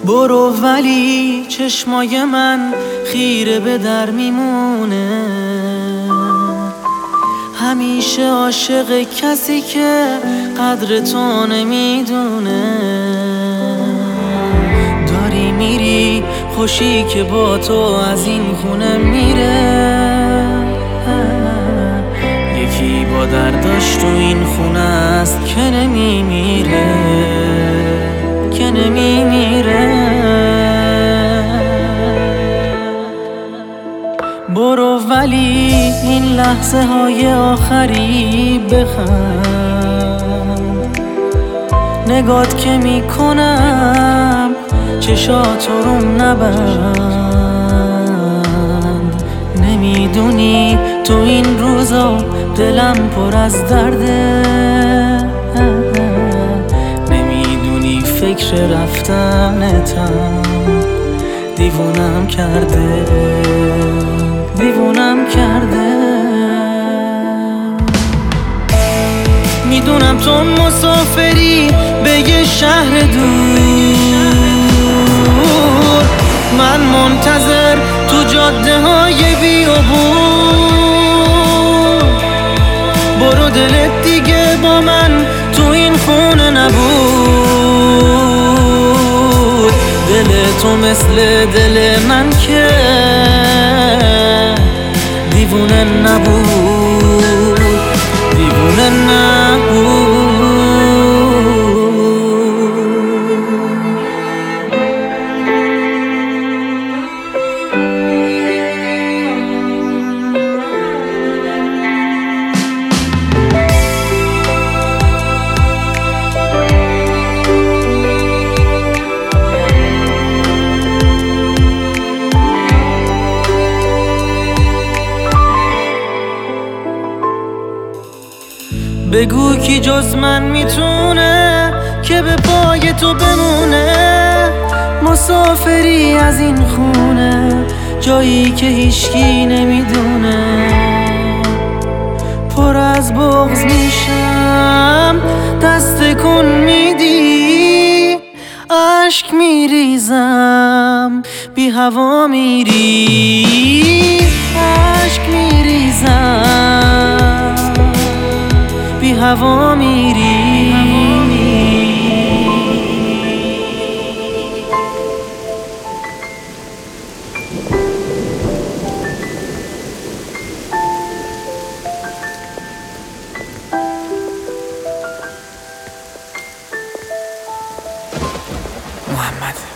برو ولی چشمای من خیره به در میمونه، همیشه عاشق کسی که قدر تو نمیدونه. داری میری خوشی که با تو از این خونه میره، یکی با درداش تو این خونه است که نمیمیره، که نمیمیره. برو ولی این لحظه های آخری بخند، نگات که میکنم چشات روم نبند. نمیدونی تو این روزا دلم پر از درده، نمیدونی فکر رفتنتم دیوونم کرده، دیوونم کرده. میدونم تو مسافری به یه شهر دور، من منتظر تو جاده های بیابون. برو دلت دیگه با من تو این خونه نبود، دل تو مثل دل من که دیوونه نبود، دیوونه نبود. بگو کی جز من میتونه که به پای تو بمونه، مسافری از این خونه جایی که هیچکی نمیدونه. پر از بغض میشم دست کن میدی، عشق میریزم بی هوا میری، عشق میریزم بی هوا میری. محمد